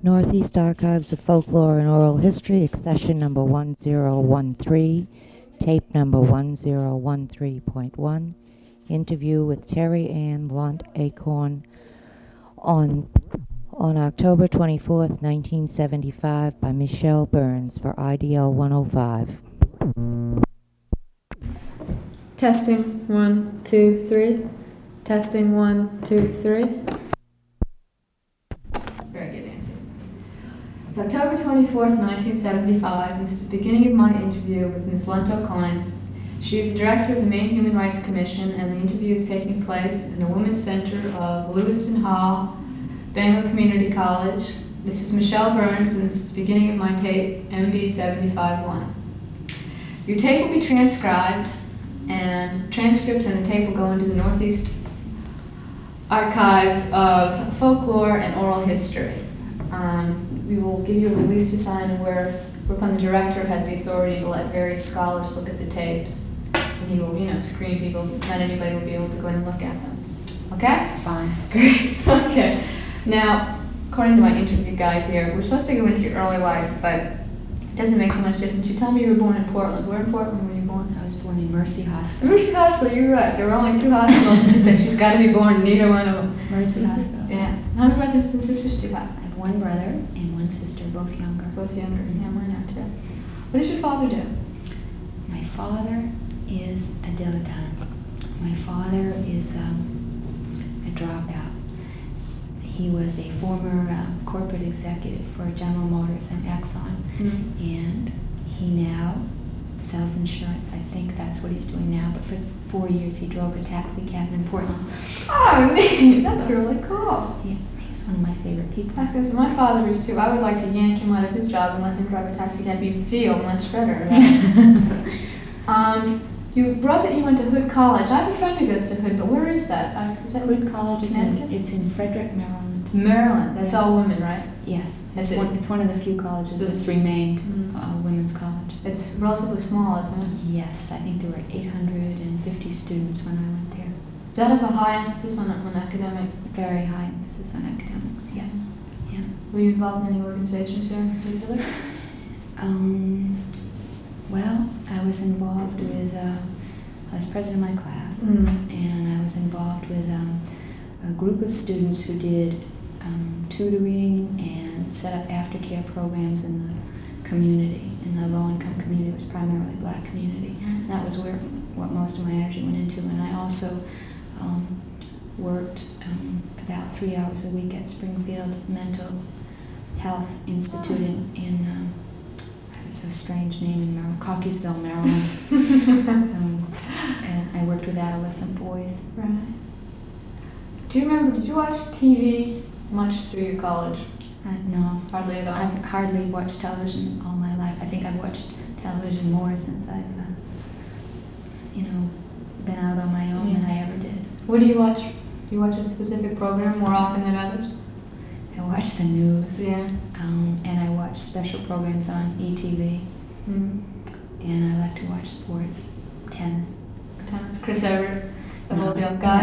Northeast Archives of Folklore and Oral History, accession number 1013, tape number 1013.1, interview with Terry Ann Blunt Acorn on October 24th, 1975 by Michelle Burns for IDL 105. Testing, 1, 2, 3. Testing, 1, 2, 3. Very good, Nancy. It's October 24th, 1975, and this is the beginning of my interview with Ms. Lento Klein. She is the director of the Maine Human Rights Commission, and the interview is taking place in the Women's Center of Lewiston Hall, Bangor Community College. This is Michelle Burns, and this is the beginning of my tape, MB 75-1. Your tape will be transcribed, and transcripts and the tape will go into the Northeast Archives of Folklore and Oral History. We will give you a release to sign whereupon the director has the authority to let various scholars look at the tapes. And he will, screen people. Not anybody will be able to go in and look at them. Okay? Fine. Great. Okay. Now, according to my interview guide here, we're supposed to go into your early life, but it doesn't make so much difference. You tell me you were born in Portland. Where in Portland were you born? I was born in Mercy Hospital. Mercy Hospital, you're right. There were only 2 hospitals, and she said she's got to be born in neither one of them. Mercy Hospital. Yeah. How many brothers and sisters do you have? I have 1 brother and 1 sister, both younger. Both younger. Yeah, mine are too. What does your father do? My father is a dilettante. My father is a dropout. He was a former corporate executive for General Motors and Exxon, and he now sells insurance. I think that's what he's doing now, but for 4 years he drove a taxi cab in Portland. Oh, neat. That's really cool. Yeah, he's one of my favorite people. That's because my father is too. I would like to yank him out of his job and let him drive a taxi cab. He'd feel much better. You wrote that you went to Hood College. I have a friend who goes to Hood, but where is that? Is that Hood College is in Frederick, Maryland. Maryland. That's all women, right? Yes. It's one of the few colleges that's remained women's college. It's relatively small, isn't it? Yes, I think there were 850 students when I went there. Does that have a high emphasis on academic? Very high emphasis on academics, yeah. Were you involved in any organizations there in particular? Well, I was involved with, I was president of my class, and I was involved with a group of students who did tutoring and set up aftercare programs in the community, in the low-income community. It was primarily black community. And that was what most of my energy went into. And I also worked about 3 hours a week at Springfield Mental Health Institute in it's a strange name in Maryland, Cockeysville, Maryland. And I worked with adolescent boys. Right. Do you remember, did you watch TV much through your college? No. Hardly at all? I've hardly watched television all my life. I think I've watched television more since I've, been out on my own than I ever did. What do you watch? Do you watch a specific program more often than others? I watch the news. Yeah. And I watch special programs on ETV. And I like to watch sports, tennis. Chris Everett, the whole young guy.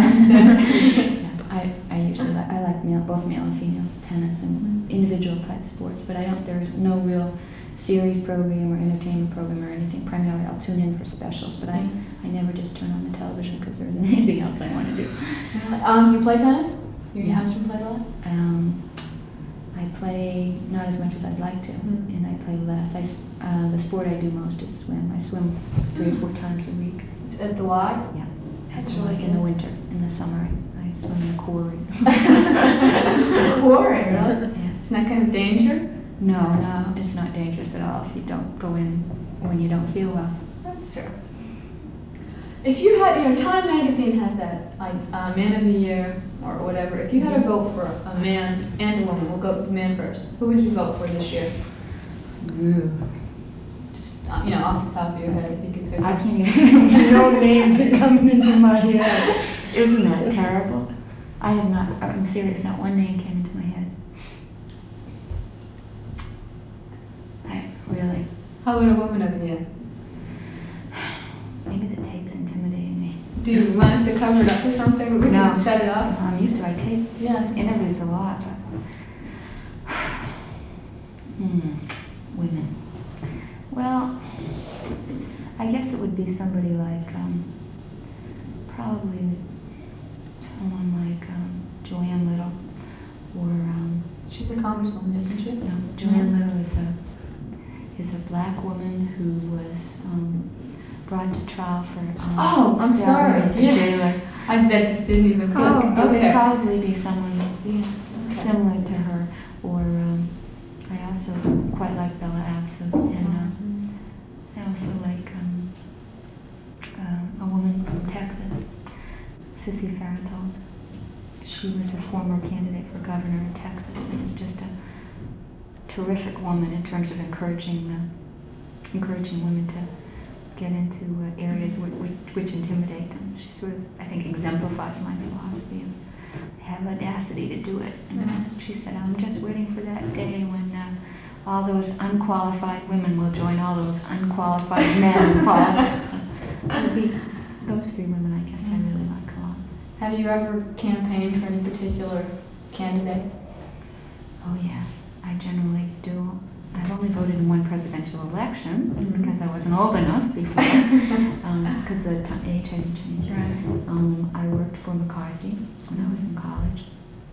I usually like both male and female tennis and individual type sports, but there's no real series program or entertainment program or anything. Primarily I'll tune in for specials, but I never just turn on the television because there isn't anything else I want to do. Do you play tennis? Your husband play a lot? I play not as much as I'd like to, and I play less. The sport I do most is swim. I swim 3 or 4 times a week. At the Y? Yeah. That's really in the winter. In the summer, I swim in a quarry. Quarry, really? Yeah. Isn't that kind of danger? No, it's not dangerous at all if you don't go in when you don't feel well. That's true. If you had, Time Magazine has that, Man of the Year or whatever. If you had to vote for a man and a woman, we'll go with the man first. Who would you vote for this year? Just, off the top of your head, if you could pick. I can't even no names are coming into my head. Isn't that terrible? I'm serious, not one name came into my head. Really. How about a woman of the year? Maybe the tape's intimidating me. Do you want us to cover it up or something? We can shut it off. I'm used to. I tape interviews a lot. Women. Well, I guess it would be somebody like, probably someone like Joanne Little, or She's a congresswoman, isn't she? no, Joanne Little is a black woman who was brought to trial for Oh, I'm sorry. stabbing a Yes. jailer. I bet this didn't even click. It would Okay. probably be someone Okay. similar to her, or I also quite like Bella Absinthe, and I also like a woman from Texas, Sissy Farenthold. She was a former candidate for governor in Texas, and is just a terrific woman in terms of encouraging women to get into areas which intimidate them. She sort of, I think, exemplifies my philosophy of have audacity to do it. And she said, I'm just waiting for that day when all those unqualified women will join all those unqualified men in politics. And it would be those three women, I guess, I really like a lot. Have you ever campaigned for any particular candidate? Oh yes, I generally do. I've only voted in one presidential election because I wasn't old enough before, because the age hadn't changed. Right. I worked for McCarthy when I was in college.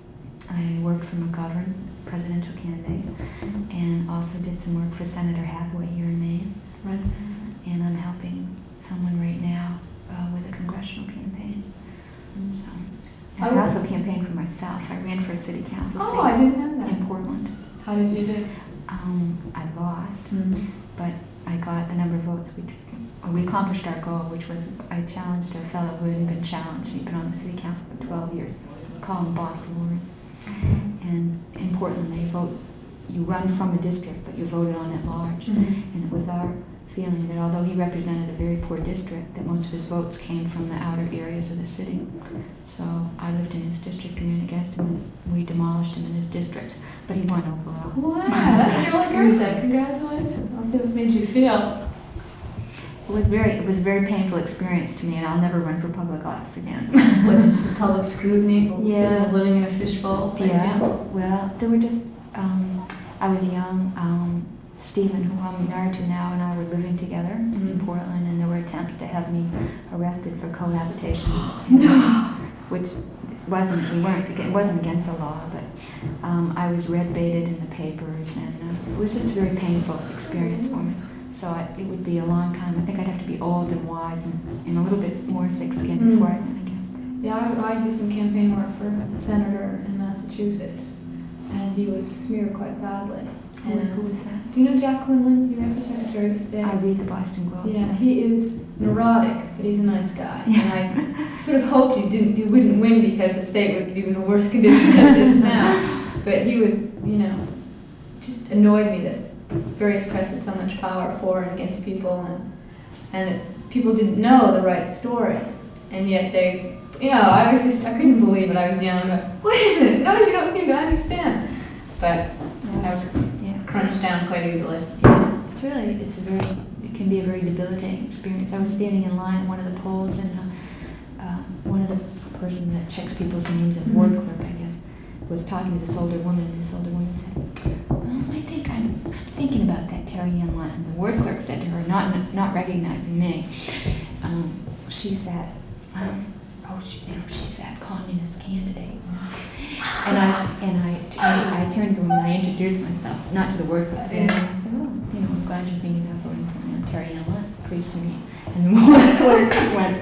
I worked for McGovern, presidential candidate, and also did some work for Senator Hathaway here in Maine. Right. And I'm helping someone right now with a congressional campaign. So, and I also campaigned for myself. I ran for a city council seat I didn't know that. in Portland. How did you do? I lost, but I got the number of votes. We accomplished our goal, which was I challenged a fellow who hadn't been challenged. He'd been on the city council for 12 years. We call him Boss Laurie. And in Portland, they vote. You run from a district, but you're voted on at large. And it was our feeling that although he represented a very poor district, that most of his votes came from the outer areas of the city. So I lived in his district and ran against him, and we demolished him in his district. But he won overall. Wow, that's really good. Congratulations. I'll see what it made you feel. It was a very painful experience to me, and I'll never run for public office again. Was it some public scrutiny? Yeah. Living in a fishbowl? Yeah. Well, there were just I was young. Stephen, who I'm married to now, and I were living together in Portland, and there were attempts to have me arrested for cohabitation, which it wasn't against the law, but I was red baited in the papers, and it was just a very painful experience for me. So it would be a long time. I think I'd have to be old and wise and a little bit more thick-skinned before I went again. Yeah, I did some campaign work for a senator in Massachusetts, and he was smeared quite badly. And Who was that? do you know Jack Quinlan? You ran for Secretary of State. I read the Boston Globe. Yeah, he is neurotic, but he's a nice guy. Yeah. And I sort of hoped you wouldn't win because the state would be in a worse condition than it is now. But he was, just annoyed me that various press had so much power for and against people, and that people didn't know the right story, and yet they, I couldn't believe it. I was young. Like, wait a minute, no, you don't seem to understand. But I was crunched down quite easily. Yeah, it can be a very debilitating experience. I was standing in line at one of the polls, and one of the person that checks people's names, a ward clerk, I guess, was talking to this older woman, and this older woman said, I think I'm thinking about that Terry Ann Lunt. And the ward clerk said to her, not recognizing me, she's that, she's that communist candidate. And I turned to him and I introduced myself, not to the word clerk. And I said, I'm glad you're thinking about voting for me. I'm Terry Ann Lunt, pleased to meet you. And the word clerk just went,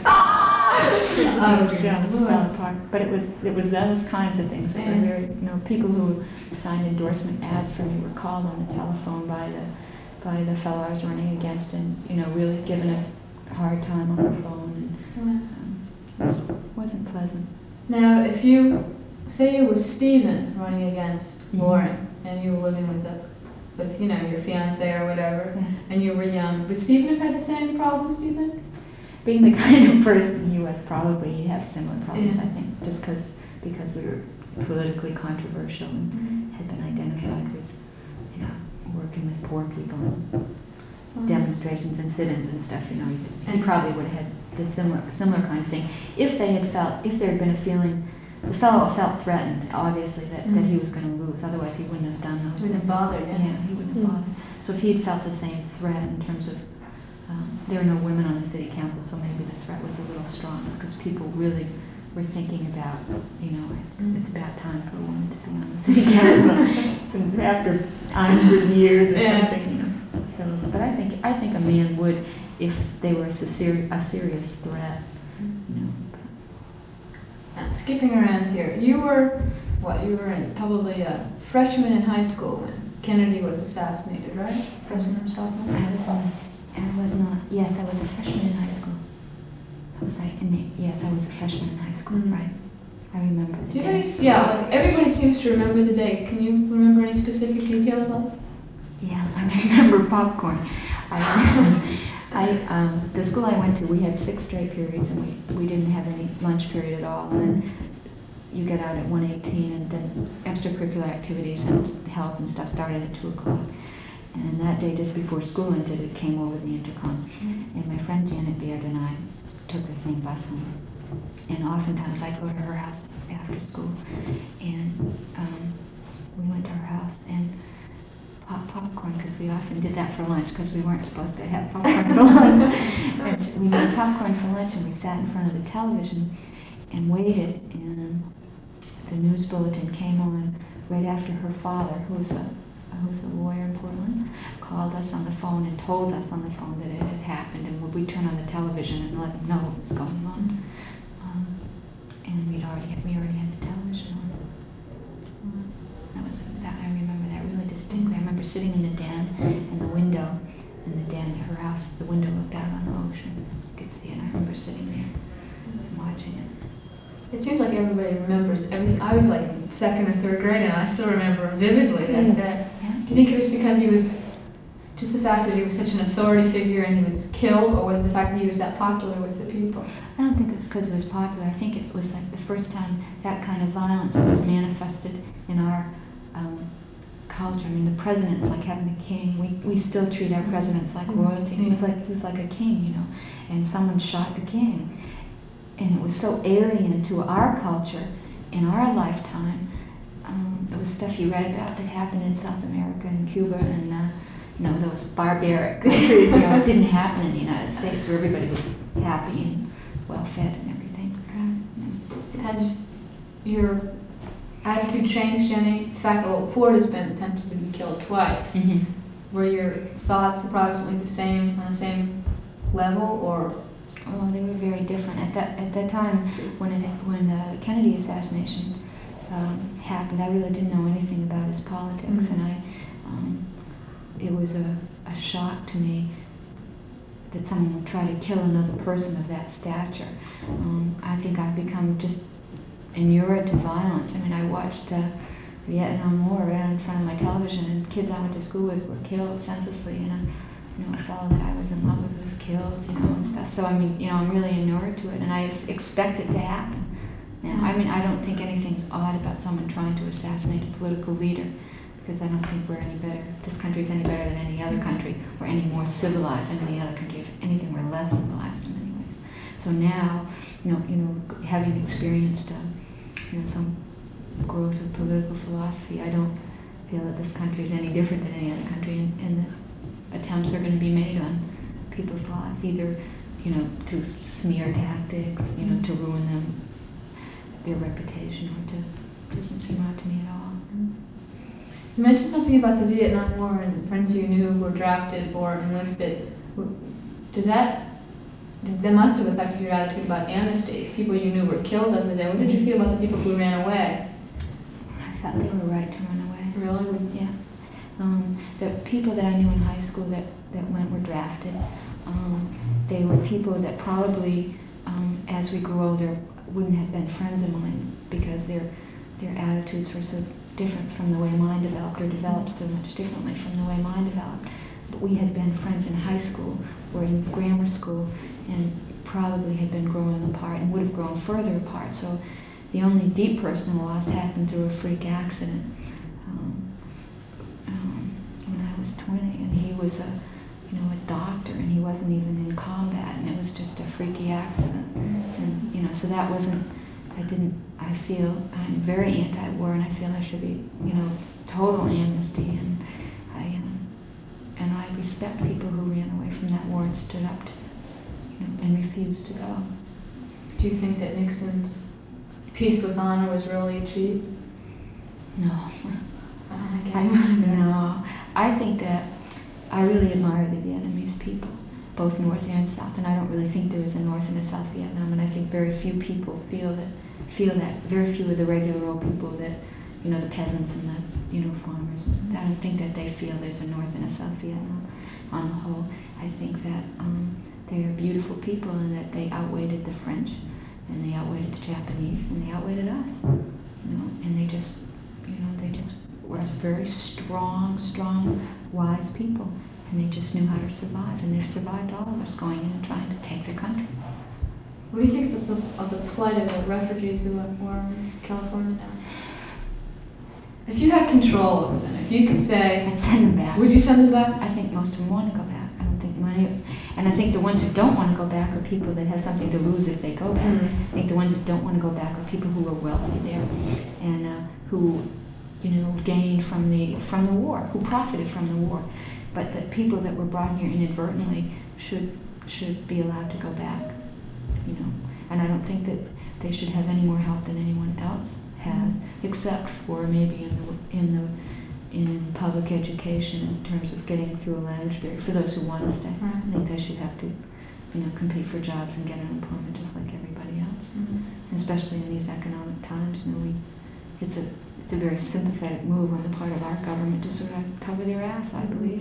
fell apart. But it was those kinds of things that were very, people who signed endorsement ads for me were called on the telephone by the fellow I was running against, and really given a hard time on the phone. And it wasn't pleasant. Now, if you say you were Stephen running against Lauren, and you were living with your fiance or whatever, and you were young, would Stephen have had the same problems, do you think? Being the kind of person he was, probably he'd have similar problems, I think, just because we were politically controversial and had been identified with, working with poor people and demonstrations and sit-ins and stuff. He probably would have had the similar kind of thing if there had been a feeling the fellow felt threatened, obviously, that he was going to lose. Otherwise, he wouldn't have done those Wouldn't things. have bothered, yeah. Yeah, he wouldn't have bothered. So if he had felt the same threat in terms of, there are no women on the city council, so maybe the threat was a little stronger because people really were thinking about, it's about time for a woman to be on the city council. Since after 100 years or Yeah. something. So, but I think a man would if they were a serious threat. Now, skipping around here, you were probably a freshman in high school when Kennedy was assassinated, right? Freshman or sophomore? I was a freshman in high school. I was a freshman in high school, right? I remember the day. Like everybody seems to remember the day. Can you remember any specific details of it? Yeah, I remember popcorn. The school I went to, we had 6 straight periods, and we didn't have any lunch period at all. And then you get out at 1:18, and then extracurricular activities and help and stuff started at 2 o'clock. And that day, just before school ended, it came over the intercom. And my friend Janet Beard and I took the same bus home. And oftentimes I'd go to her house after school. And we went to her house and popped popcorn, because we often did that for lunch, because we weren't supposed to have popcorn for lunch. And we made popcorn for lunch, and we sat in front of the television and waited. And the news bulletin came on right after her father, who's a lawyer in Portland, called us on the phone and told us on the phone that it had happened, and would we turn on the television and let him know what was going on. And we already had the television on. I remember that really distinctly. I remember sitting in the den and the window in the den at her house. The window looked out on the ocean. You could see it. I remember sitting there and watching it. It seems like everybody remembers everything. I was like in 2nd or 3rd grade, and I still remember vividly that day. Yeah. Do you think it was because he was, just the fact that he was such an authority figure and he was killed, or was it the fact that he was that popular with the people? I don't think it was because he was popular. I think it was like the first time that kind of violence was manifested in our culture. I mean, the president's like having a king. We still treat our presidents like royalty. He was like a king, and someone shot the king. And it was so alien to our culture in our lifetime. It was stuff you read about that happened in South America and Cuba and those barbaric countries. It didn't happen in the United States where everybody was happy and well fed and everything. Has your attitude changed any? In fact, Ford has been attempted to be killed twice. Mm-hmm. Were your thoughts approximately the same, on the same level, or? Oh, they were very different. At that time, when the Kennedy assassination happened, I really didn't know anything about his politics, and it was a shock to me that someone would try to kill another person of that stature. I think I've become just inured to violence. I mean, I watched the Vietnam War right in front of my television, and kids I went to school with were killed senselessly, and a fellow that I was in love with was killed, and stuff. So I mean, I'm really inured to it, and I expect it to happen. And I mean, I don't think anything's odd about someone trying to assassinate a political leader, because I don't think we're any better. This country's any better than any other country, or any more civilized than any other country. If anything, we're less civilized in many ways. So now, having experienced, some growth of political philosophy, I don't feel that this country is any different than any other country, and that attempts are going to be made on people's lives, either, through smear tactics, to ruin them, their reputation, or doesn't seem odd to me at all. You mentioned something about the Vietnam War and friends you knew who were drafted or enlisted. That must have affected your attitude about amnesty. People you knew were killed over there. What did you feel about the people who ran away? I felt they were right to run away. Really? Yeah. The people that I knew in high school that were drafted, they were people that probably, as we grew older, wouldn't have been friends of mine, because their attitudes were so different from the way mine developed, or developed so much differently from the way mine developed. But we had been friends in high school or in grammar school, and probably had been growing apart and would have grown further apart. So the only deep personal loss happened through a freak accident when I was 20, and he was a doctor, and he wasn't even in combat, and it was just a freaky accident. And so that wasn't, I didn't I feel I'm very anti-war, and I feel there should be, total amnesty, and I respect people who ran away from that war and stood up to, and refused to go. Do you think that Nixon's peace with honor was really achieved? No. No. I think that I really admire the Vietnamese people, both North and South, and I don't really think there is a North and a South Vietnam, and I think very few people feel that. Very few of the regular old people that, the peasants and the, farmers and stuff. I don't think that they feel there's a North and a South Vietnam on the whole. I think that they are beautiful people, and that they outweighed the French, and they outweighed the Japanese, and they outweighed us, and they just were very strong, wise people, and they just knew how to survive, and they've survived all of us going in and trying to take their country. What do you think of the plight of the refugees who are in California now? If you had control over them, if you could say, I'd send them back. Would you send them back? I think most of them want to go back. I don't think many, and I think the ones who don't want to go back are people that have something to lose if they go back. Mm-hmm. I think the ones that don't want to go back are people who are wealthy there, and who, gained from the war, who profited from the war. But the people that were brought here inadvertently should be allowed to go back. And I don't think that they should have any more help than anyone else has, except for maybe in public education in terms of getting through a language barrier for those who want to stay. Right. I think they should have to, compete for jobs and get unemployment just like everybody else. Mm-hmm. And especially in these economic times, it's a very sympathetic move on the part of our government to sort of cover their ass, I believe.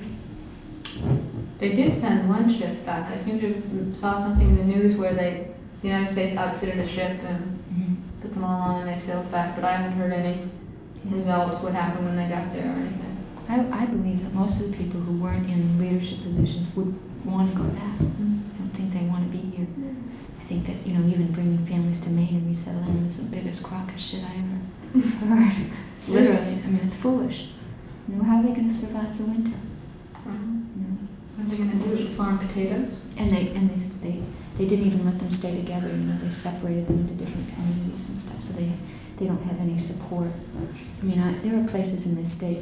They did send one ship back. I seem to saw something in the news where the United States outfitted a ship and put them all on and they sailed back, but I haven't heard any results, what happened when they got there or anything. I believe that most of the people who weren't in leadership positions would want to go back. Mm-hmm. I don't think they want to be here. I think that, even bringing families to Maine and resettling them is the biggest crock of shit I ever heard. It's literally, it's foolish. How are they going to survive the winter? What are they going to do? Farm potatoes? And they didn't even let them stay together. They separated them into different communities and stuff, so they don't have any support. There are places in this state,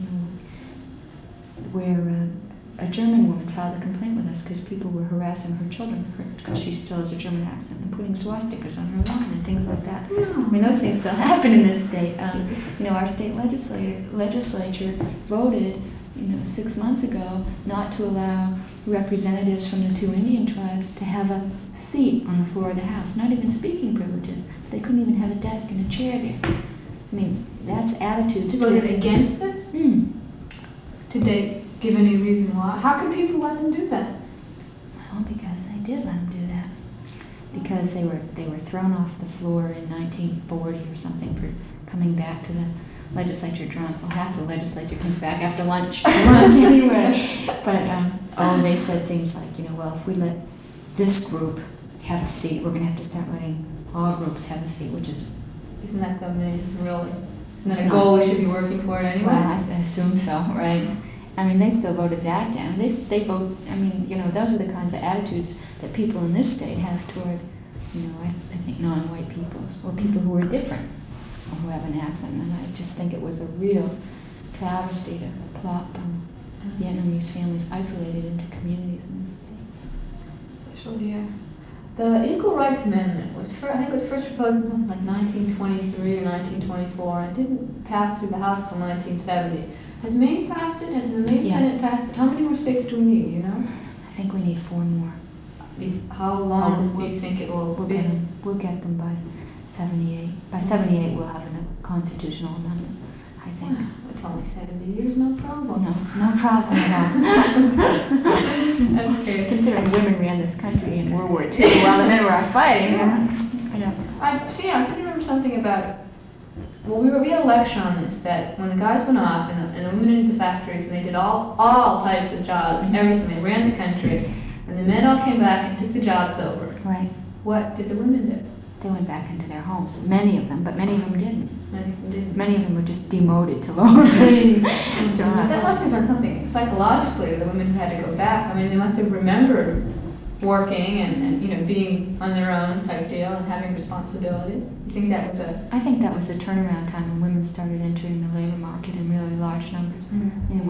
where a German woman filed a complaint with us because people were harassing her children because she still has a German accent and putting swastikas on her lawn and things like that. Those things still happen in this state. Our state legislature voted 6 months ago not to allow representatives from the 2 Indian tribes to have a seat on the floor of the House, not even speaking privileges. They couldn't even have a desk and a chair there. That's attitudes. Voted against this? Did they give any reason why? How could people let them do that? Well, because they did let them do that. Because they were thrown off the floor in 1940 or something for coming back to the legislature drunk. Well, half the legislature comes back after lunch. Drunk anyway. But they said things like, well, if we let this group have a seat, we're going to have to start letting all groups have a seat, which is... Isn't that the main, really? Isn't that a goal we should be working for it anyway? Well, I assume so, right? They still voted that down. They vote, those are the kinds of attitudes that people in this state have toward, I think non-white people, or people who are different, or who have an accent. And I just think it was a real travesty to plop Vietnamese families isolated into communities in this state. Especially here. The Equal Rights Amendment was, I think it was first proposed in something like 1923 or 1924. It didn't pass through the House until 1970. Has Maine passed it? Has the Maine Senate passed it? How many more states do we need, I think we need 4 more. How long do you think it will be? We'll get them by 78. By 78 we'll have a constitutional amendment, I think. Wow, it's only 70 years, no problem. No problem at all. That's okay. Considering women ran this country in World War II while the men were out fighting. I was trying to remember something about, well, we had a lecture on this, that when the guys went off and the women into the factories and they did all types of jobs, everything, they ran the country, and the men all came back and took the jobs over. Right. What did the women do? They went back into their homes, many of them, but many of them didn't. Many of them didn't. Many of them were just demoted to lower paying jobs. That must have been something psychologically, the women who had to go back. They must have remembered working and being on their own type deal and having responsibility. You think that was I think that was a turnaround time when women started entering the labor market in really large numbers. Mm-hmm.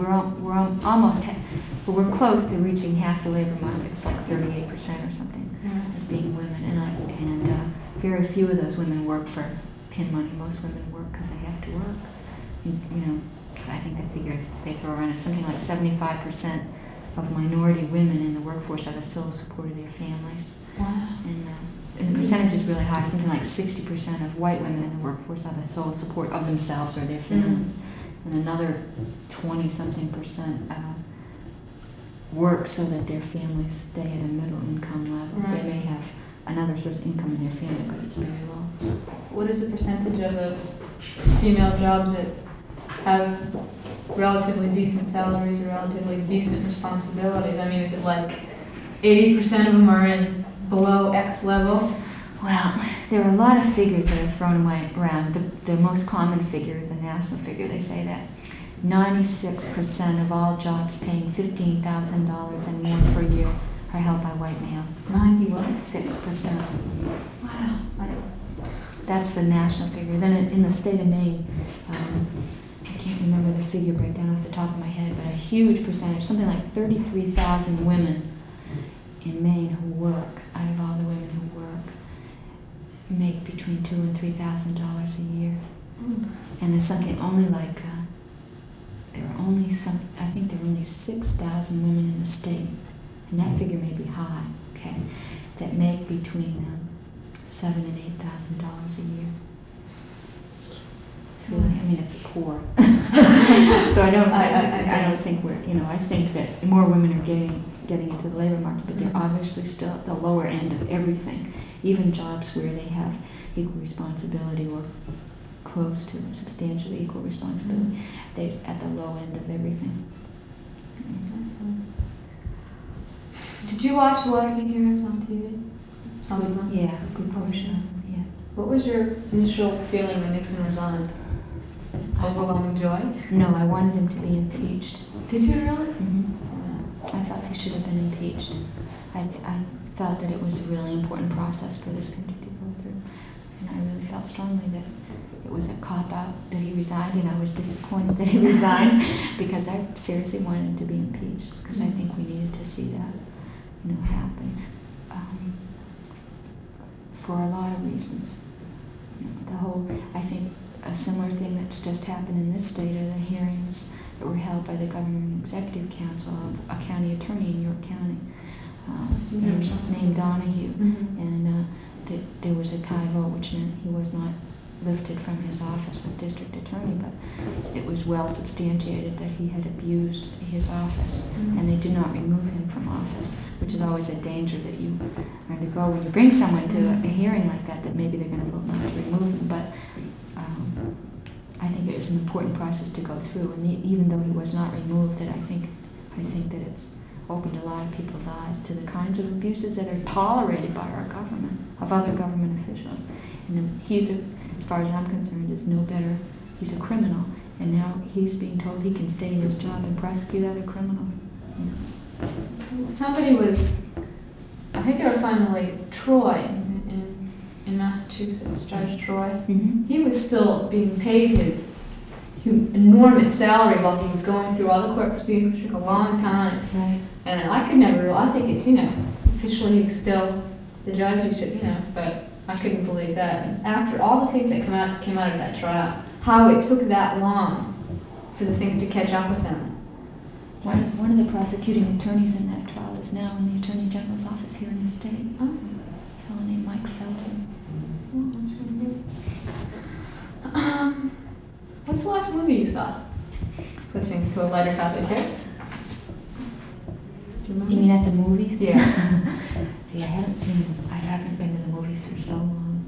We're close to reaching half the labor market. It's like 38% or something Mm-hmm. as being women, and very few of those women work for pin money. Most women work because they have to work. So I think the figures they throw around is something like 75% of minority women in the workforce are the sole support of their families. Wow. And the percentage is really high. Something like 60% of white women in the workforce are the sole support of themselves or their families. And another 20-something% work so that their families stay at a middle income level. Right. They may have another source of income in their family, but it's very low. What is the percentage of those female jobs that have relatively decent salaries or relatively decent responsibilities? I mean, is it like 80% of them are in below X level? Well, there are a lot of figures that are thrown around. The most common figure is a national figure. They say that 96% of all jobs paying $15,000 and more per year are held by white males. 96%. Wow. That's the national figure. Then in the state of Maine, I can't remember the figure breakdown off the top of my head, but a huge percentage, something like 33,000 women in Maine who work, out of all the women who work, make between $2,000 and $3,000 a year. And there's something only like, I think there are only 6,000 women in the state, and that figure may be high, okay, that make between $7,000 and $8,000 a year. It's really, it's poor. So I don't think I think that more women are getting into the labor market, but they're obviously still at the lower end of everything. Even jobs where they have equal responsibility or close to substantially equal responsibility, they're at the low end of everything. Did you watch the Watergate hearings on TV? Some of them? Yeah, a good portion. Yeah. What was your initial feeling when Nixon resigned? Overwhelming joy? No, I wanted him to be impeached. Did you really? Mm-hmm. I thought he should have been impeached. I felt that it was a really important process for this country to go through. And I really felt strongly that it was a cop-out that he resigned, and I was disappointed that he resigned because I seriously wanted him to be impeached because I think we needed to see that happen for a lot of reasons. I think a similar thing that's just happened in this state are the hearings that were held by the Governor and Executive Council of a county attorney in York County named Donahue. Mm-hmm. And there was a tie vote, which meant he was not lifted from his office of district attorney, but it was well substantiated that he had abused his office, mm-hmm. and they did not remove him from office, which is always a danger that you are to go when you bring someone to a hearing like that maybe they're going to vote not to remove him. But I think it is an important process to go through, and even though he was not removed, that I think that it's opened a lot of people's eyes to the kinds of abuses that are tolerated by our government, of other government officials. And then as far as I'm concerned, is no better. He's a criminal, and now he's being told he can stay in his job and prosecute other criminals. Somebody was, I think they were finally Troy in Massachusetts, Judge Troy. Mm-hmm. He was still being paid his enormous salary while he was going through all the court proceedings, which took a long time. Right. And I could never, I think officially he was still the judge, he should, but I couldn't believe that. And after all the things that came out of that trial, how it took that long for the things to catch up with him. One of the prosecuting attorneys in that trial is now in the Attorney General's office here in the state. Oh. A fellow named Mike Felton. Oh, that's really good. What's the last movie you saw? Switching to a lighter topic here. You mean at the movies? Yeah. Gee, I haven't been to the movies for so long.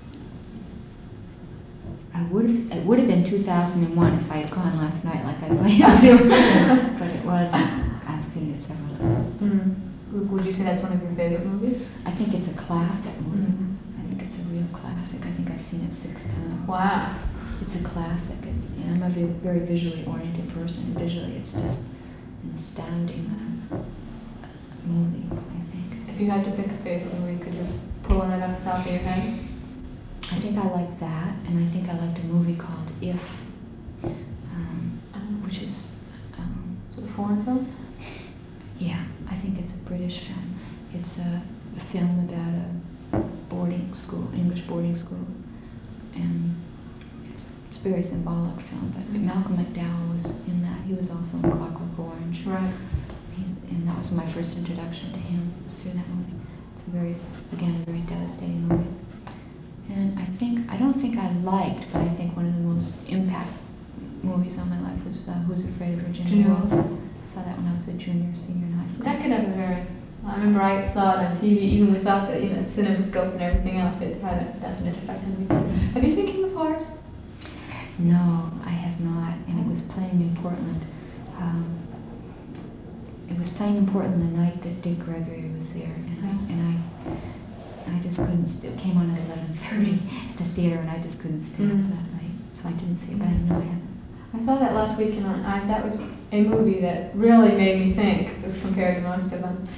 It would have been 2001 if I had gone last night like I planned to, but it wasn't. I've seen it several times. Mm-hmm. Would you say that's one of your favorite movies? I think it's a classic movie. Mm-hmm. I think it's a real classic. I think I've seen it 6 times. Wow. It's a classic. I'm a very visually oriented person. Visually, it's just an astounding movie, I think. If you had to pick a favorite movie, could you pull one right off the top of your head? I think I like that, and I think I liked a movie called If, which is, Is it a foreign film? yeah, I think it's a British film. It's a film about a boarding school, English boarding school, and it's a very symbolic film. But Malcolm McDowell was in that. He was also in Clockwork Orange. Right. And that was my first introduction to him, was through that movie. It's a very devastating movie. And I don't think I liked, but I think one of the most impact movies on my life was Who's Afraid of Virginia Woolf. I saw that when I was a senior in high school. That could have a very, I remember I saw it on TV, even without the cinemascope and everything else, it had a definite effect on me. Have you seen King of Hearts? No, I have not, and it was playing in Portland. It was playing in Portland the night that Dick Gregory was there, and I just couldn't. It came on at 11:30 at the theater, and I just couldn't stay up that late, so I didn't see it. But I know I haven't. I saw that last week, and that was a movie that really made me think, as compared to most of them.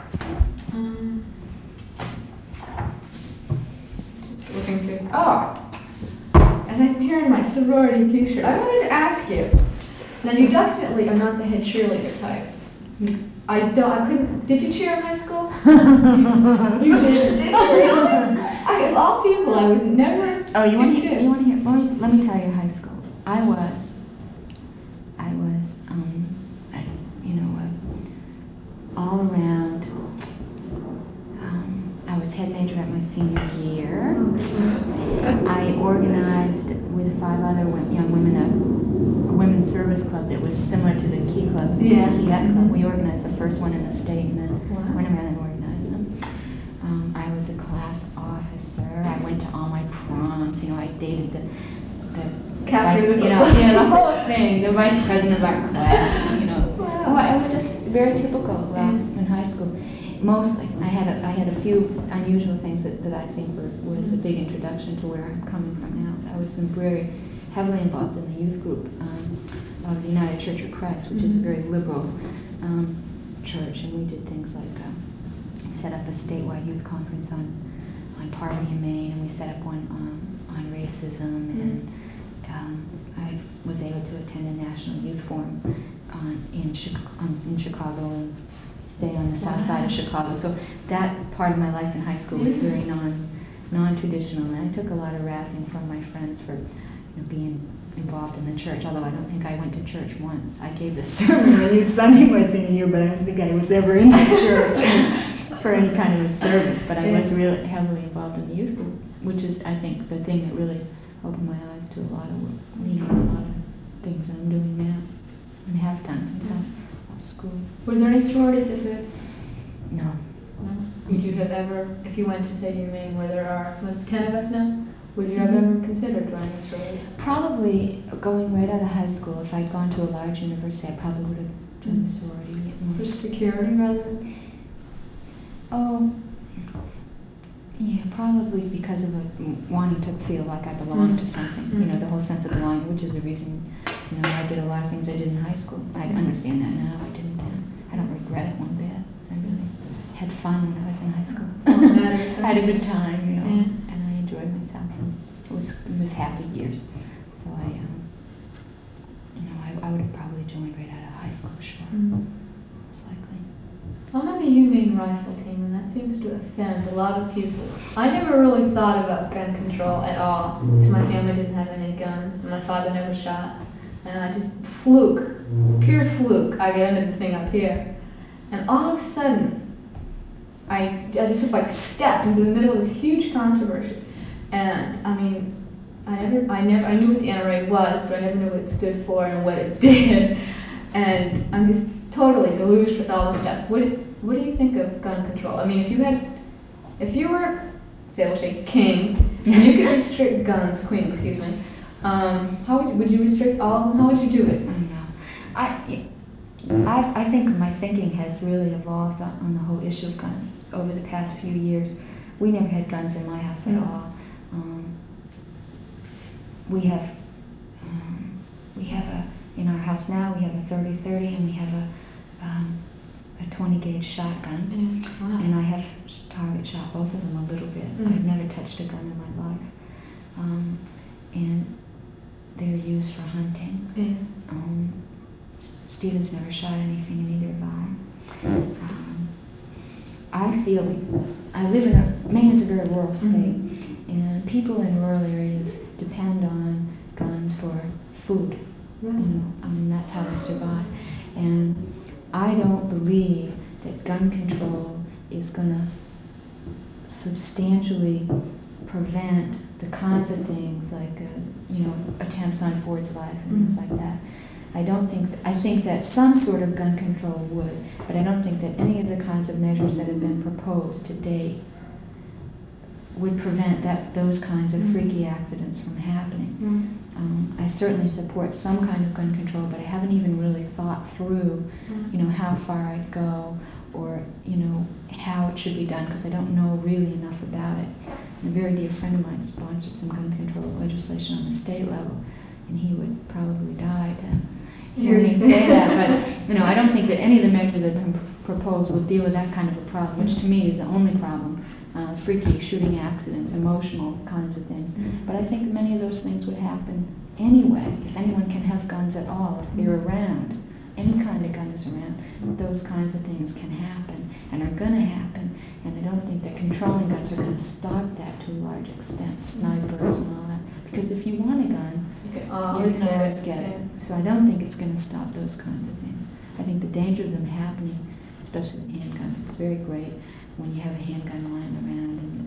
Just looking through. Oh, as I'm here in my sorority T-shirt, I wanted to ask you. Now, you definitely are not the head cheerleader type. I couldn't. Did you cheer in high school? You did. Did you really? Of all people, I would never. Oh, you want to hear? Let me tell you high school. I was, all around. I was head major at my senior year. I organized with 5 other young women a women's service club that was similar to the Key Clubs. It was a Keyette Club. We organized the first one in the state, and then went around and organized them. I was a class officer. I went to all my proms. I dated the Captain, the whole thing, the vice president of our class. It was just very typical in high school. Mostly, I had a few unusual things that I think was a big introduction to where I'm coming from now. I was very heavily involved in the youth group of the United Church of Christ, which is a very liberal church, and we did things like set up a statewide youth conference on poverty in Maine, and we set up one on racism, and I was able to attend a national youth forum in Chicago and stay on the south side of Chicago. So that part of my life in high school was very non-traditional, and I took a lot of razzing from my friends for being involved in the church, although I don't think I went to church once. I gave the sermon Really, Sunday my senior year, but I don't think I was ever in the church for any kind of a service. But I was really heavily involved in the youth group, which is, I think, the thing that really opened my eyes to a lot of things I'm doing now and have done since I left school. Were there any sororities at the? No. Would you have ever, if you went to, say, UMaine, where there are 10 of us now, would you have ever considered joining a sorority? Probably going right out of high school. If I'd gone to a large university, I probably would have joined a sorority. For security, rather? Oh, yeah, probably because of wanting to feel like I belonged to something. The whole sense of belonging, which is the reason, I did a lot of things I did in high school. I understand that now. I didn't then. I don't regret it one bit. I really had fun when I was in high school. I had a good time, and I enjoyed myself. It was happy years. So I would have probably joined right out of high school, sure. Most likely. I'm on the UMaine rifle team, and that seems to offend a lot of people. I never really thought about gun control at all, because my family didn't have any guns, and my father never shot. And I just pure fluke, I get into the thing up here. And all of a sudden, I just stepped into the middle of this huge controversy. And I mean, I knew what the NRA was, but I never knew what it stood for and what it did. And I'm just totally deluged with all this stuff. What do you think of gun control? I mean, if you were, say, we'll say king, and you could restrict guns, queen, excuse me, how would you restrict all of them? How would you do it? I think my thinking has really evolved on the whole issue of guns over the past few years. We never had guns in my house at all. We have in our house now, we have a .30-30, and we have a a 20 gauge shotgun. Yeah. Wow. And I have target shot both of them a little bit. I've never touched a gun in my life. And they're used for hunting. Yeah. Stephen's never shot anything, and neither have I. I feel I live in Maine is a very rural state, and people in rural areas depend on guns for food. Right. I mean, that's how they survive. And I don't believe that gun control is going to substantially prevent the kinds of things like, attempts on Ford's life and things like that. I think that some sort of gun control would, but I don't think that any of the kinds of measures that have been proposed to date would prevent those kinds of freaky accidents from happening. I certainly support some kind of gun control, but I haven't even really thought through, how far I'd go, or, how it should be done, because I don't know really enough about it. And a very dear friend of mine sponsored some gun control legislation on the state level, and he would probably die to hear me say that. But, I don't think that any of the measures that have been proposed will deal with that kind of a problem, which to me is the only problem. Freaky shooting accidents, emotional kinds of things. But I think many of those things would happen anyway. If anyone can have guns at all, if they're around, any kind of gun is around, those kinds of things can happen and are going to happen. And I don't think that controlling guns are going to stop that to a large extent, snipers and all that. Because if you want a gun, you can always get it. So I don't think it's going to stop those kinds of things. I think the danger of them happening, especially with handguns, is very great when you have a handgun lying around, and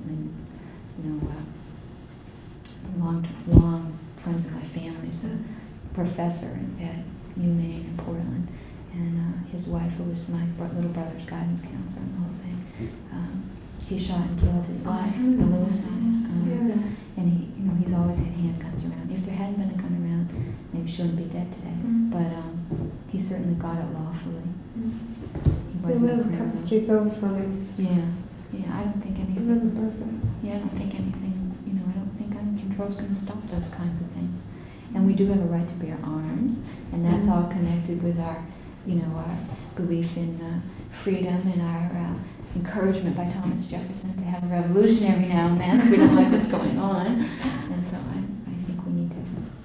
long friends of my family is a professor at UMaine in Portland, and his wife, who was my little brother's guidance counselor and the whole thing, he shot and killed his wife, the Lewisons, and he's always had handguns around. If there hadn't been a gun around, maybe she wouldn't be dead today, but he certainly got it lawfully. They live a couple streets over from him. Yeah, I don't think anything. They live in Berkeley. Yeah, I don't think anything, I don't think gun control is going to stop those kinds of things. And we do have a right to bear arms, and that's all connected with our, our belief in freedom and our encouragement by Thomas Jefferson to have a revolution every now and then if we don't like what's going on. And so I think we need to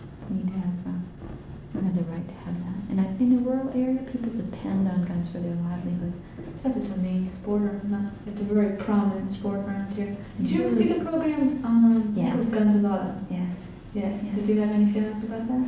have the right to have that. And in a rural area, people depend on guns for their livelihood. Except it's a main sport, it's a very prominent sport around here. Did you ever see the program? Yes. It was Guns of Autumn. Yes. Yes. Did you have any feelings about that?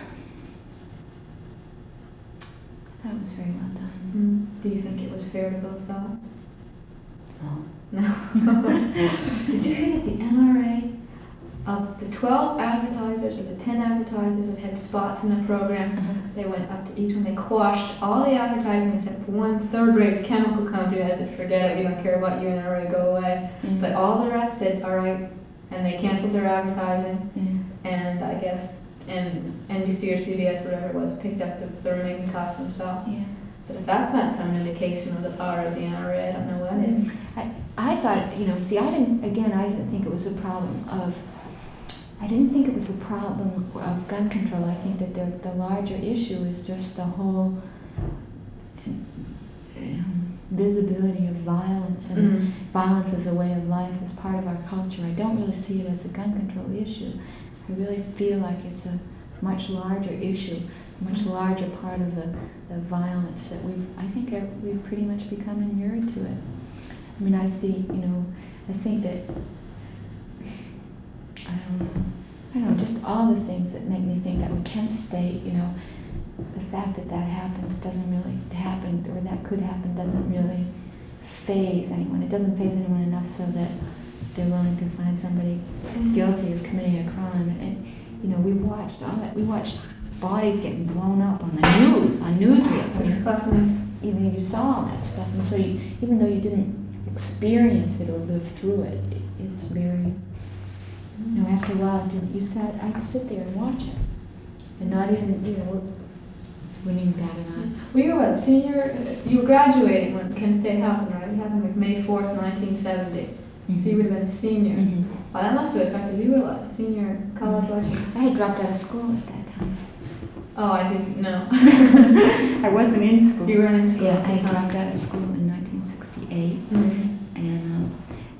I thought it was very well done. Do you think it was fair to both sides? No. No. Did you hear that the NRA, of the 12 advertisers or the 10 advertisers that had spots in the program, they went up to each one, they quashed all the advertising except for one third-rate chemical company that said, forget it, we don't care about you, NRA, go away. But all the rest said, all right, and they canceled their advertising, and I guess, and NBC or CBS, whatever it was, picked up the remaining costs themselves. Yeah. But if that's not some indication of the power of the NRA, I don't know what is. I thought, I didn't think it was a problem of, I didn't think it was a problem of gun control. I think that the larger issue is just the whole visibility of violence, and violence as a way of life, as part of our culture. I don't really see it as a gun control issue. I really feel like it's a much larger issue, a much larger part of the violence that we've pretty much become inured to it. I mean, I see, I think that, I don't know, just all the things that make me think that with Kent State, the fact that happens doesn't really happen, or that could happen, doesn't really faze anyone. It doesn't faze anyone enough so that they're willing to find somebody guilty of committing a crime. And we watched all that. We watched bodies getting blown up on the news, on newsreels. You saw all that stuff, and so even though you didn't experience it or live through it, it's very. After a while, I'd sit there and watch it, and not even, wouldn't even bat an eye. Well, you were senior, you were graduating when Kent State happened, right? It happened like May 4th, 1970. So you would have been a senior. Well, that must have affected you a lot, senior college life. I had dropped out of school at that time. Oh, I didn't know. I wasn't in school. You weren't in school. Yeah, I dropped out of school in 1968, and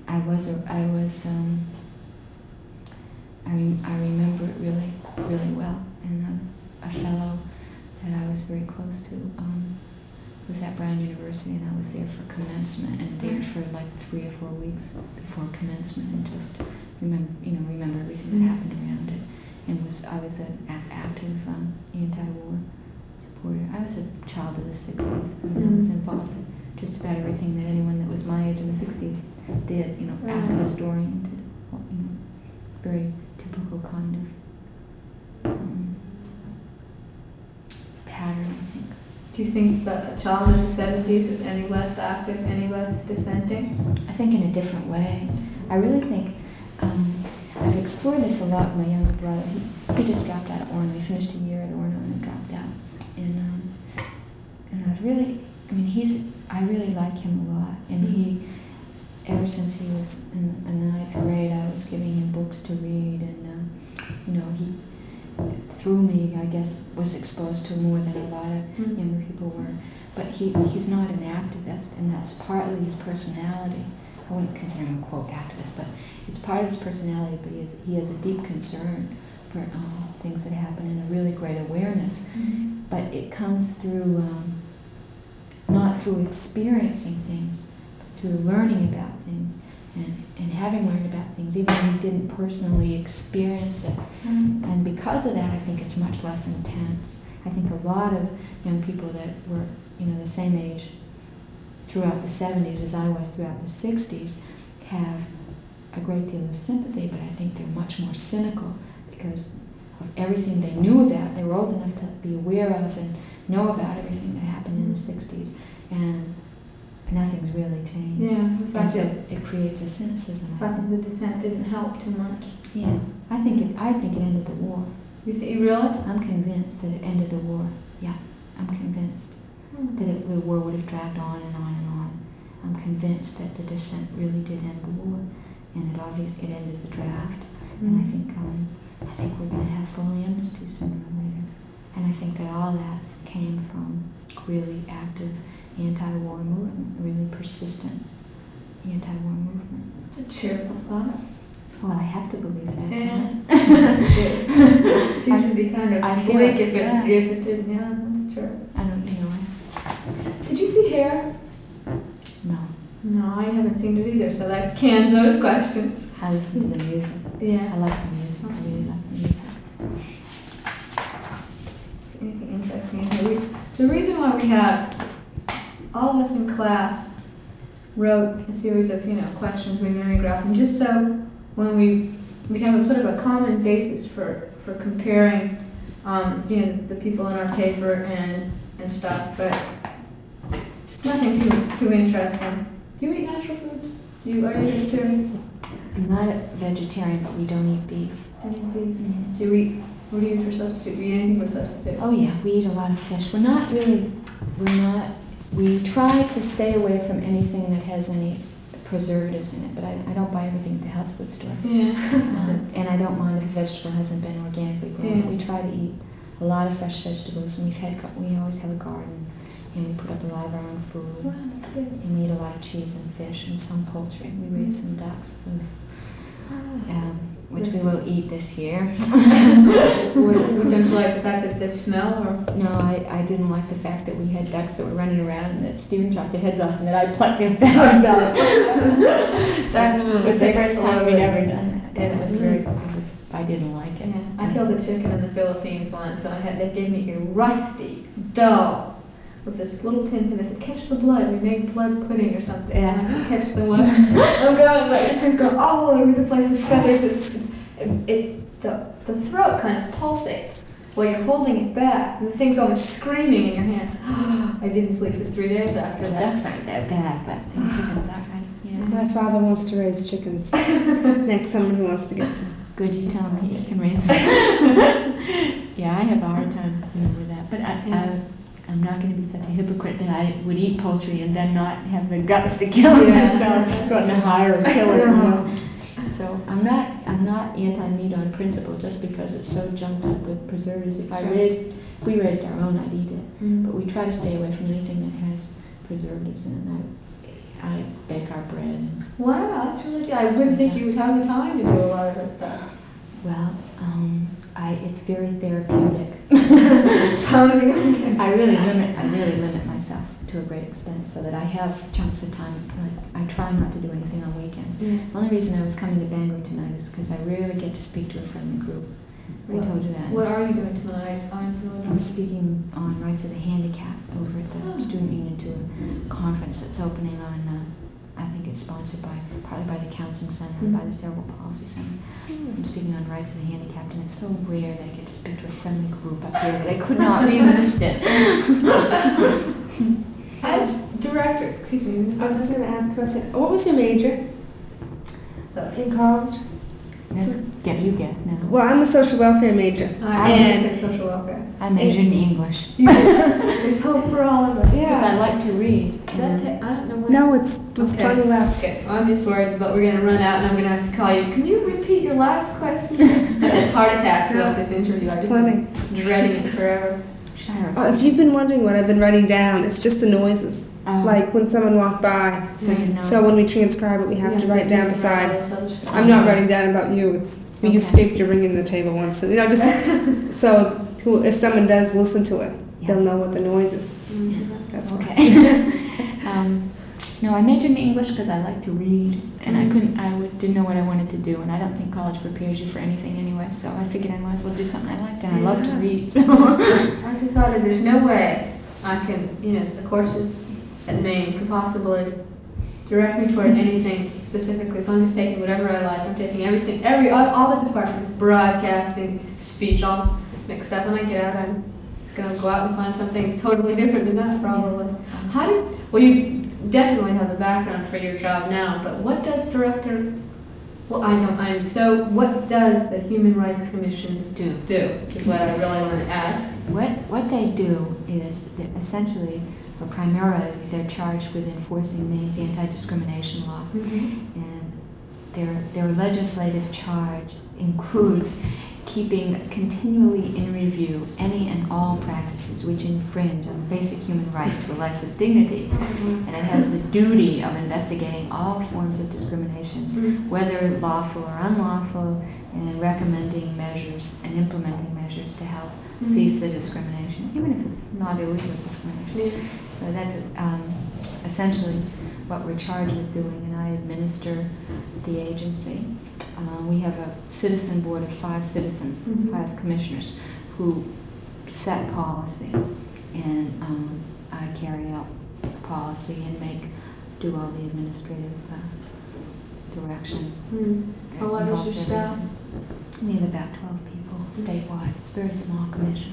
I remember it really, really well. And a fellow that I was very close to was at Brown University, and I was there for commencement, and there for like 3 or 4 weeks before commencement, and just remember everything that happened around it. And I was an active anti-war supporter. I was a child of the 60s, and I was involved in just about everything that anyone that was my age in the 60s did, activist oriented, very typical kind of pattern, I think. Do you think that a child in the 70s is any less active, any less dissenting? I think in a different way. I really think I've explored this a lot with my younger brother. He just dropped out of Orono. He finished a year at Orono and then dropped out. And I really like him a lot. And he, ever since he was in the 9th grade, I was giving him books to read, and he, through me, I guess, was exposed to more than a lot of younger people were. But he's not an activist, and that's partly his personality. I wouldn't consider him a quote activist, but it's part of his personality. But he has a deep concern for things that happen and a really great awareness. But it comes through not through experiencing things, but through learning about things and having learned about things, even when he didn't personally experience it. And because of that, I think it's much less intense. I think a lot of young people that were, the same age throughout the 70s as I was throughout the 60s have a great deal of sympathy, but I think they're much more cynical because of everything they knew about. They were old enough to be aware of and know about everything that happened in the 60s, and nothing's really changed. Yeah, the fact that it creates a cynicism. The fact that the dissent didn't help too much. Yeah, I think it ended the war. You really? I'm convinced that it ended the war. Yeah, I'm convinced that the war would have dragged on and on and on. I'm convinced that the dissent really did end the war, and it ended the draft. And I think we're going to have full amnesty sooner or later. And I think that all that came from really active anti-war movement, really persistent anti-war movement. It's a cheerful thought. Well, I have to believe that. Yeah. It should be kind of bleak if it didn't. Yeah, that's true. I don't know. Did you see Hair? No. No, I haven't seen it either, so that cans those questions. I listen to the music. Yeah. I like the music. I really like the music. Anything interesting in here? The reason why we have all of us in class wrote a series of questions we mimeographed, and just so when we have a sort of a common basis for comparing the people in our paper and stuff, but nothing too interesting. Do you eat natural foods? Are you vegetarian? I'm not a vegetarian, but we don't eat beef. Don't eat beef. Do you eat? What do you eat for substitute? Do you eat anything for substitute? Oh yeah, we eat a lot of fish. We try to stay away from anything that has any preservatives in it, but I don't buy everything at the health food store. Yeah. And I don't mind if a vegetable hasn't been organically grown. Yeah. We try to eat a lot of fresh vegetables, and we always have a garden, and we put up a lot of our own food. Wow, that's good. And we eat a lot of cheese and fish and some poultry. We raise some ducks, which we will eat this year. Don't you like the fact that they smell, or? No, I didn't like the fact that we had ducks that were running around and that Stephen chopped their heads off and that I plucked their feathers out. That was the first time we'd ever done that. And it was I didn't like it. Yeah, I killed a chicken in the Philippines once, and they gave me a rusty dough with this little tin thing that said, "Catch the blood." We made blood pudding or something. Yeah. And I catch the blood. I'm going, like, this thing's going all over the place. The feathers, the throat kind of pulsates while you're holding it back. The thing's almost screaming in your hand. I didn't sleep for 3 days after that. Ducks aren't that bad, but chickens are. Yeah. My father wants to raise chickens. Next summer he wants to get them. Good, you tell me you can raise them. Yeah, I have a hard time with that, but I'm not going to be such a hypocrite that I would eat poultry and then not have the guts to kill it myself. I'm going to hire a killer. So I'm not anti-meat on principle just because it's so junked up with preservatives. If I raised If we raised our own, I'd eat it. Mm. But we try to stay away from anything that has preservatives in it. I bake our bread. And, Wow, that's really good. I wouldn't think you would have the time to do a lot of that stuff. well, it's very therapeutic. I I really limit myself to a great extent so that I have chunks of time. Like, I try not to do anything on weekends. Yeah. The only reason I was coming to Bangor tonight is because I rarely get to speak to a friendly group. I told you that. What are you doing tonight? I'm speaking on rights of the handicapped over at the Student Union to a conference that's opening on, I think it's sponsored partly by the Counseling Center and by the Cerebral Palsy Center. I'm speaking on rights of the handicapped, and it's so rare that I get to speak to a friendly group up here that I could not resist it. As director, excuse me. I was just going to ask a question. What was your major So, in college? You guess now. Well, I'm a social welfare major. I And- say social welfare. I majored in English There's hope for all of us. because I like to read. Does that take, I don't know when. No, there's Okay. plenty left. Okay, well, I'm just worried, but we're gonna run out and I'm gonna have to call you. Can you repeat your last question? I've had heart attacks about this interview. I've just been dreading it forever. If you've been wondering what I've been writing down, it's just the noises. Like when someone walked by. So you know. So when we transcribe it, we have to write down beside. I'm not writing down about you. You Okay. escaped your ringing the table once. So, just, so if someone does listen to it, they'll know what the noise is. That's why. Okay. No, I majored in English because I like to read, and didn't know what I wanted to do, and I don't think college prepares you for anything anyway. So I figured I might as well do something I liked, and I love to read. So. I decided there's no way I can, the courses at Maine could possibly direct me toward anything specifically. So I'm just taking whatever I like. I'm taking everything, all the departments, broadcasting, speech, all mixed up. When I get out, I'm just going to go out and find something totally different than that, probably. Well, you definitely have the background for your job now, but what does director, so what does the Human Rights Commission do, is what I really want to ask. What they do is that essentially, or primarily, they're charged with enforcing Maine's anti-discrimination law. And their legislative charge includes keeping continually in review any and all practices which infringe on the basic human right to a life with dignity. And it has the duty of investigating all forms of discrimination, whether lawful or unlawful, and recommending measures and implementing measures to help cease the discrimination, even if it's not illegal discrimination. So that's essentially what we're charged with doing, and I administer the agency. We have a citizen board of 5 citizens, 5 commissioners, who set policy, and I carry out policy and do all the administrative direction. How large is your staff? We have about 12 people statewide. It's a very small commission.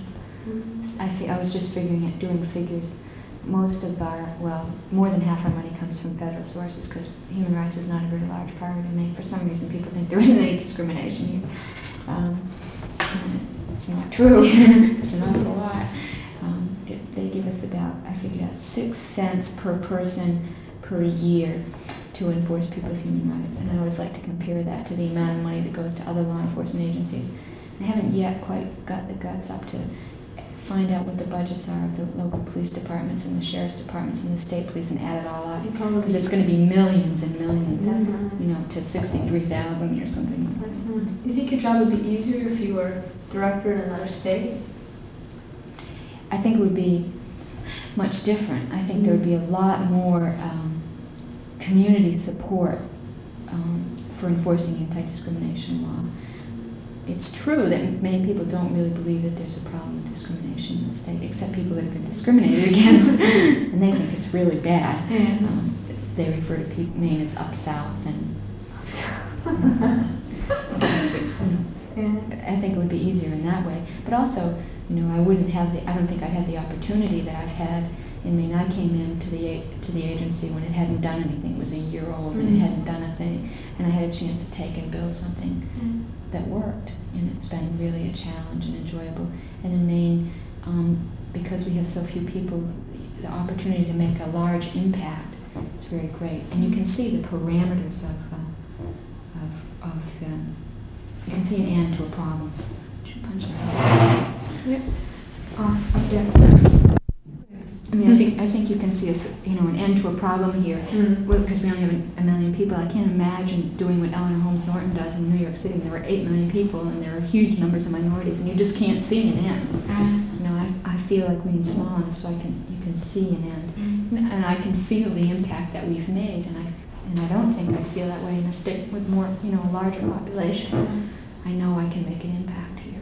I was just doing figures. Most of more than half our money comes from federal sources because human rights is not a very large priority to make. For some reason, people think there isn't any discrimination here. It's not true. It's an awful lot. They give us about, I figured out, 6 cents per person per year to enforce people's human rights. And I always like to compare that to the amount of money that goes to other law enforcement agencies. I haven't yet quite got the guts up to find out what the budgets are of the local police departments and the sheriff's departments and the state police and add it all up. Because it's going to be millions and millions, to 63,000 or something. Do you think your job would be easier if you were director in another state? I think it would be much different. I think there would be a lot more community support for enforcing anti-discrimination law. It's true that many people don't really believe that there's a problem with discrimination in the state, except people that have been discriminated against, and they think it's really bad. They refer to Maine as up south, and I think it would be easier in that way. But also, I don't think I'd have the opportunity that I've had in Maine. I came into the agency when it hadn't done anything. It was a year old and it hadn't done a thing, and I had a chance to take and build something that worked, and it's been really a challenge and enjoyable. And in Maine, because we have so few people, the opportunity to make a large impact is very great. And you can see the parameters you can see an end to a problem. Should punch it out. Up there. I mean, I think you can see an end to a problem here. Because we only have a million people. I can't imagine doing what Eleanor Holmes Norton does in New York City. There were 8 million people, and there are huge numbers of minorities, and you just can't see an end. I feel like we in small enough so you can see an end, and I can feel the impact that we've made, and I don't think I feel that way in a state with more, a larger population. I know I can make an impact here.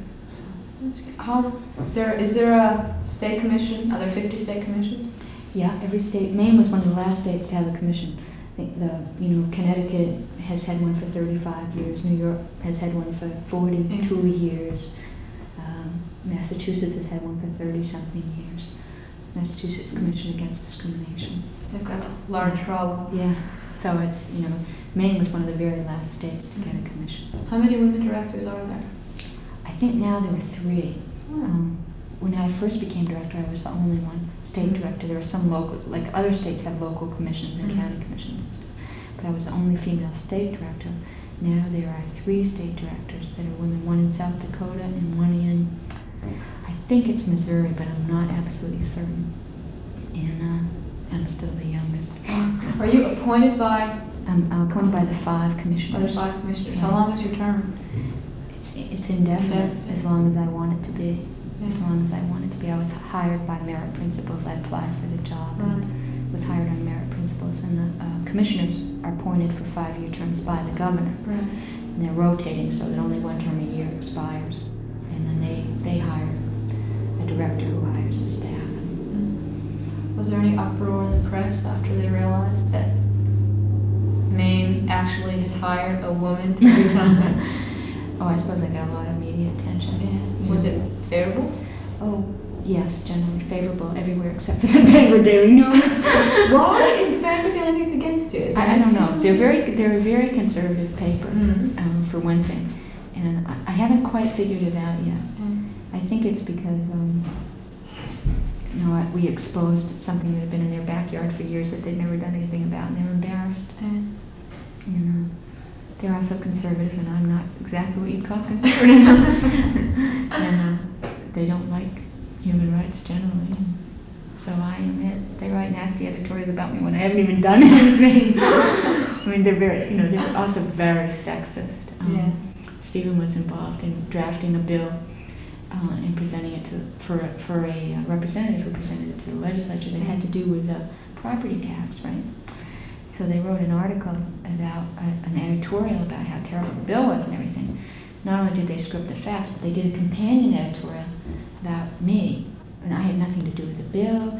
So. Is there a state commission? Are there 50 state commissions? Yeah, every state. Maine was one of the last states to have a commission. I think Connecticut has had one for 35 years. New York has had one for 42 years. Massachusetts has had one for 30-something years. Massachusetts Commission Against Discrimination. They've got a large problem. Yeah. So it's, Maine was one of the very last states to get a commission. How many women directors are there? I think now there are 3. When I first became director, I was the only one state director. There were some local, like other states have local commissions and county commissions and stuff. But I was the only female state director. Now there are 3 state directors that are women, one in South Dakota and one in, I think it's Missouri, but I'm not absolutely certain. And I'm still the youngest. Are you appointed by? I'm appointed by the 5 commissioners. By the 5 commissioners. Yeah. How long is your term? It's indefinite, as long as I want it to be. Yeah. As long as I want it to be. I was hired by merit principles. I applied for the job and was hired on merit principles. And the commissioners are appointed for 5-year terms by the governor. Right. And they're rotating so that only one term a year expires. And then they hire a director who hires the staff. Was there any uproar in the press after they realized that Maine actually had hired a woman to do something? Oh, I suppose I got a lot of media attention. Yeah. Was it favorable? Oh, yes, generally favorable everywhere except for the Bangor Daily News. Why is Bangor Daily News against you? I don't know. They're a very conservative paper, for one thing, and I haven't quite figured it out yet. I think it's because we exposed something that had been in their backyard for years that they'd never done anything about, and they were embarrassed. And they're also conservative, and I'm not exactly what you'd call conservative. And they don't like human rights generally. So I am it. They write nasty editorials about me when I haven't even done anything. I mean, they're very, they're also very sexist. Stephen was involved in drafting a bill and presenting it for a representative who presented it to the legislature that had to do with property tax, right? So they wrote an article about an editorial about how terrible the bill was and everything. Not only did they script the facts, but they did a companion editorial about me. And I had nothing to do with the bill,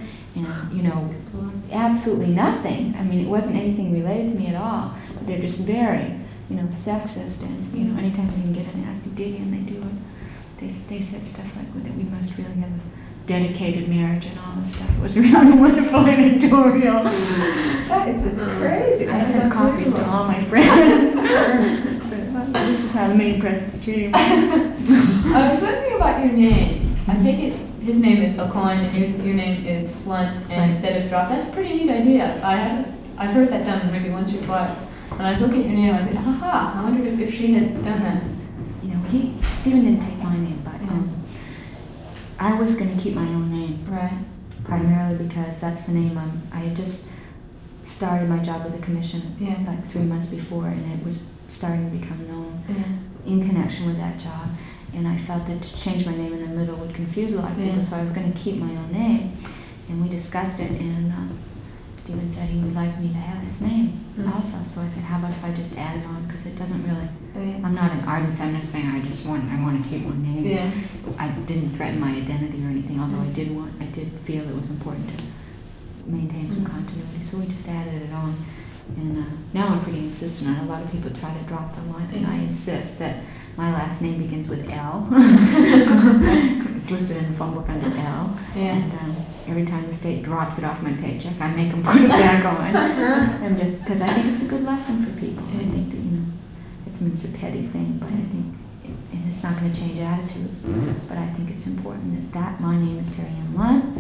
and, absolutely nothing. I mean, it wasn't anything related to me at all. But they're just very, sexist, and, anytime they can get a nasty dig in, they do it. They said stuff like that we must really have a dedicated marriage and all this stuff. It was really a wonderful editorial. It's just crazy. I sent copies to all my friends. So, this is how the Maine press is treating me. I was wondering about your name. I take it his name is O'Kline and your name is Lunt instead of Drop. That's a pretty neat idea. I've heard that done maybe once or twice. When I was looking at your name, I was like, haha, I wondered if she had done that. Stephen didn't take my name, but I was going to keep my own name. Right. Primarily because that's the name I had just started my job with the commission like 3 months before, and it was starting to become known in connection with that job. And I felt that to change my name in the middle would confuse a lot of people, so I was going to keep my own name. And we discussed it, and Stephen said he would like me to have his name also. So I said, how about if I just add it on, because it doesn't really, I'm not an ardent feminist saying I want to keep one name. Yeah. I didn't threaten my identity or anything, although I did feel it was important to maintain some continuity. So we just added it on. And now I'm pretty insistent on it. A lot of people try to drop the line, and I insist that my last name begins with L. It's listed in the phone book under L. And every time the state drops it off my paycheck, I make them put it back on. And just because I think it's a good lesson for people. I think that, it's a petty thing, but I think and it's not going to change attitudes. But I think it's important that my name is Terry Ann Lunt,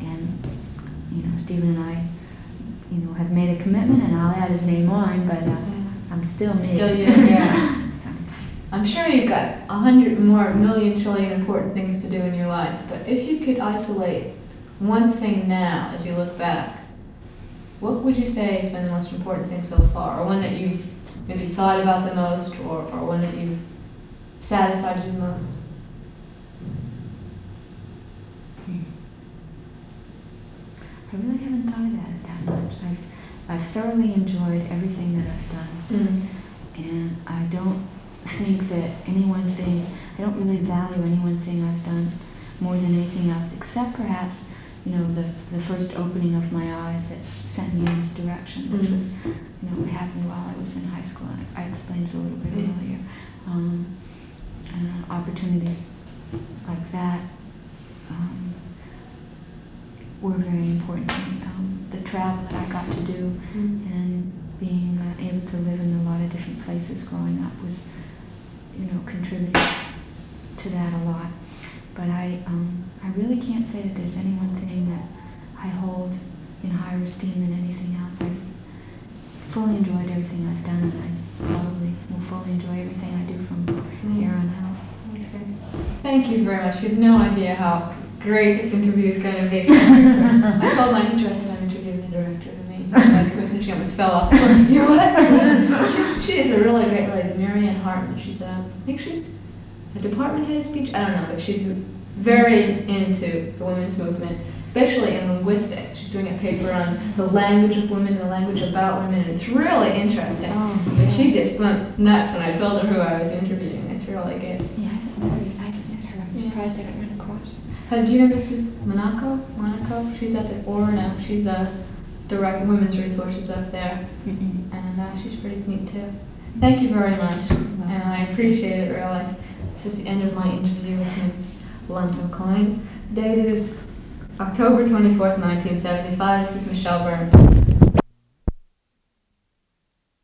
and Stephen and I, have made a commitment, and I'll add his name on, but I'm still me. Still you, yeah. I'm sure you've got 100 more million trillion important things to do in your life, but if you could isolate one thing now as you look back, what would you say has been the most important thing so far? Or one that you've maybe thought about the most, or one that you've satisfied you the most? I really haven't thought about it that much. I've thoroughly enjoyed everything that I've done. And I don't think that any one thing, I don't really value any one thing I've done more than anything else, except perhaps, the first opening of my eyes that sent me in this direction, which was, what happened while I was in high school. And I explained it a little bit earlier. Opportunities like that were very important to me. The travel that I got to do and being able to live in a lot of different places growing up was, contributed to that a lot. But I really can't say that there's any one thing that I hold in higher esteem than anything else. I've fully enjoyed everything I've done, and I probably will fully enjoy everything I do from here on out. Okay. Thank you very much. You have no idea how great this interview is going to be. I told my teacher, I said, I'm interviewing the director of the main commission. She almost fell off the board. You're what? she is a really great lady, Marianne Hartman. She's, I think she's a department head of speech. I don't know, but she's very into the women's movement, especially in linguistics. She's doing a paper on the language of women, the language about women, and it's really interesting. But she just went nuts when I told her who I was interviewing. It's really good. Yeah, I haven't met her. I'm surprised I haven't run across her. Do you know Mrs. Monaco? She's up at OR now. She's a director of women's resources up there, and she's pretty neat too. Thank you very much, and I appreciate it really. This is the end of my interview with Ms. Lunto Coyne. The date is October 24th, 1975. This is Michelle Burns.